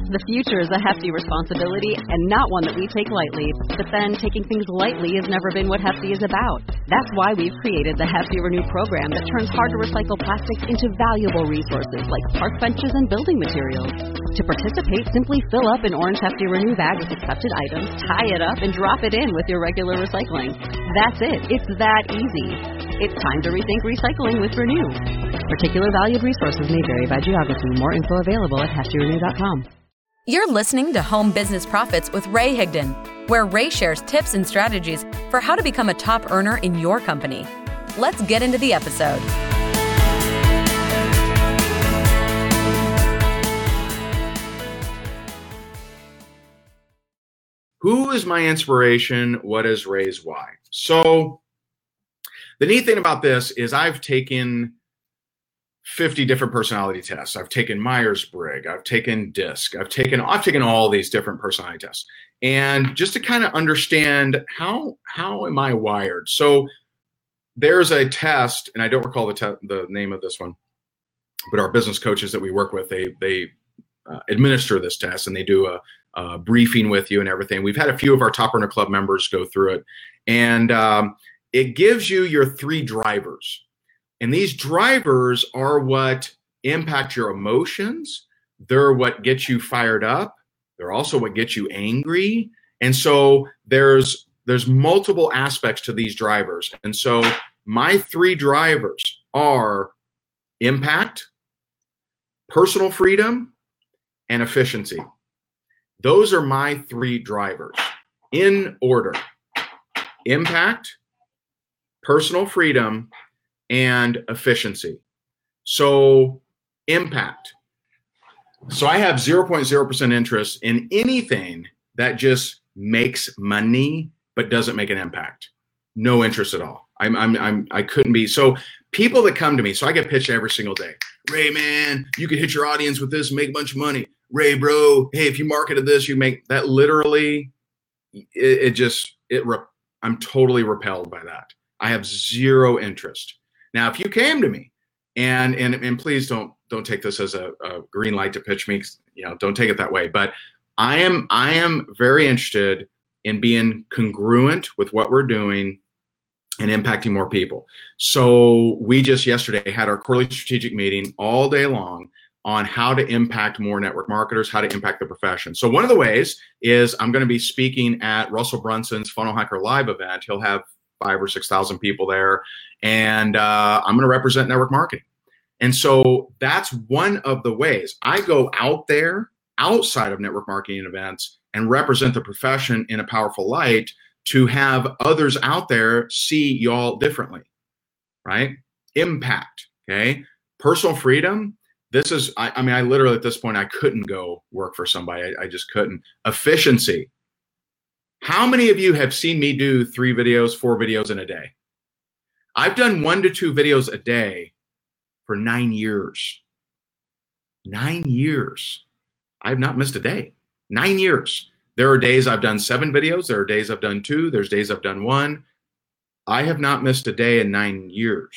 The future is a hefty responsibility and not one that we take lightly. But then taking things lightly has never been what Hefty is about. That's why we've created the Hefty Renew program that turns hard-to-recycle plastics into valuable resources like park benches and building materials. To participate, simply fill up an orange Hefty Renew bag with accepted items, tie it up, and drop it in with your regular recycling. That's it. It's that easy. It's time to rethink recycling with Renew. Particular valued resources may vary by geography. More info available at heftyrenew.com. You're listening to Home Business Profits with Ray Higdon, where Ray shares tips and strategies for how to become a top earner in your company. Let's get into the episode. Who is my inspiration? What is Ray's why? So the neat thing about this is I've taken 50 different personality tests. I've taken Myers-Briggs, I've taken DISC, I've taken all these different personality tests. And just to kind of understand how am I wired? So there's a test, and I don't recall the name of this one, but our business coaches that we work with, they administer this test, and they do a briefing with you and everything. We've had a few of our Top Earner Club members go through it, and it gives you your 3 drivers. And these drivers are what impact your emotions. They're what gets you fired up. They're also what gets you angry. And so there's multiple aspects to these drivers. And so my 3 drivers are impact, personal freedom, and efficiency. Those are my 3 drivers in order: impact, personal freedom, and efficiency. So impact. So I have 0.0% interest in anything that just makes money but doesn't make an impact. No interest at all. I couldn't be. So people that come to me, so I get pitched every single day. Ray, man, you could hit your audience with this and make a bunch of money. Ray, bro, hey, if you marketed this, you make that. Literally, I'm totally repelled by that. I have zero interest. Now, if you came to me, and please don't take this as a green light to pitch me, don't take it that way. But I am very interested in being congruent with what we're doing and impacting more people. So we just yesterday had our quarterly strategic meeting all day long on how to impact more network marketers, how to impact the profession. So one of the ways is I'm going to be speaking at Russell Brunson's Funnel Hacker Live event. He'll have 5,000 or 6,000 people there, and I'm going to represent network marketing. And so that's one of the ways I go out there outside of network marketing events and represent the profession in a powerful light to have others out there see y'all differently, right? Impact, okay? Personal freedom. This is, I literally at this point, I couldn't go work for somebody. I just couldn't. Efficiency. How many of you have seen me do 3 videos, 4 videos in a day? I've done 1 to 2 videos a day for 9 years. 9 years. I have not missed a day. 9 years. There are days I've done 7 videos. There are days I've done 2. There's days I've done 1. I have not missed a day in 9 years.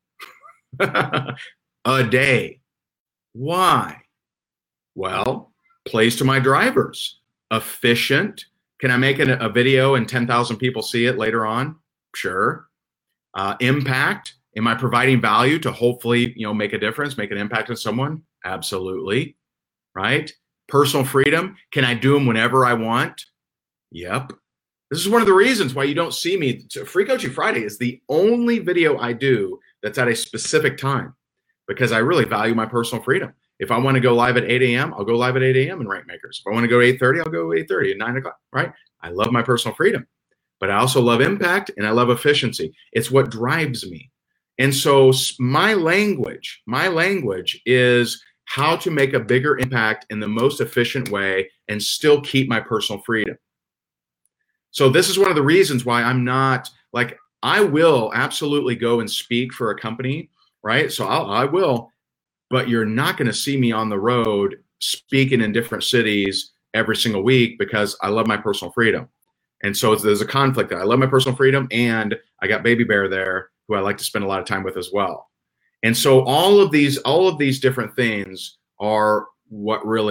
A day. Why? Well, plays to my drivers. Efficient. Can I make a video and 10,000 people see it later on? Sure. Impact. Am I providing value to hopefully, make a difference, make an impact on someone? Absolutely. Right? Personal freedom. Can I do them whenever I want? Yep. This is one of the reasons why you don't see me. Free Coaching Friday is the only video I do that's at a specific time, because I really value my personal freedom. If I want to go live at 8 a.m., I'll go live at 8 a.m. in Rankmakers. If I want to go 8:30, I'll go 8:30 at 9 o'clock, right? I love my personal freedom, but I also love impact and I love efficiency. It's what drives me. And so my language is how to make a bigger impact in the most efficient way and still keep my personal freedom. So this is one of the reasons why I'm not like, I will absolutely go and speak for a company, right? So I will, but you're not going to see me on the road speaking in different cities every single week, because I love my personal freedom. And so there's a conflict there. I love my personal freedom, and I got Baby Bear there, who I like to spend a lot of time with as well. And so all of these different things are what really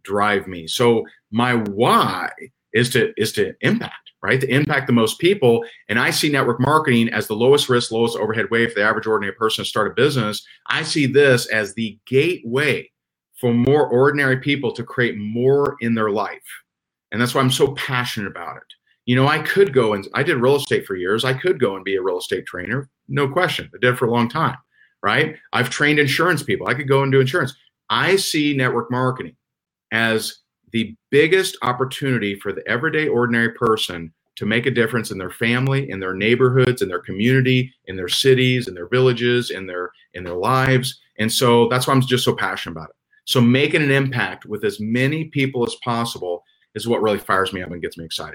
drive me. So my why is to impact, right? To impact the most people. And I see network marketing as the lowest risk, lowest overhead way for the average ordinary person to start a business. I see this as the gateway for more ordinary people to create more in their life. And that's why I'm so passionate about it. You know, I could go and I did real estate for years. I could go and be a real estate trainer. No question. I did it for a long time, right? I've trained insurance people. I could go and do insurance. I see network marketing as the biggest opportunity for the everyday ordinary person to make a difference in their family, in their neighborhoods, in their community, in their cities, in their villages, in their lives. And so that's why I'm just so passionate about it. So making an impact with as many people as possible is what really fires me up and gets me excited.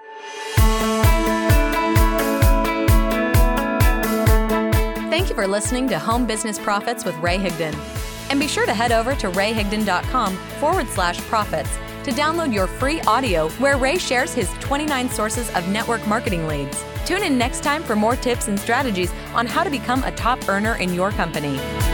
Thank you for listening to Home Business Profits with Ray Higdon. And be sure to head over to rayhigdon.com/profits to download your free audio where Ray shares his 29 sources of network marketing leads. Tune in next time for more tips and strategies on how to become a top earner in your company.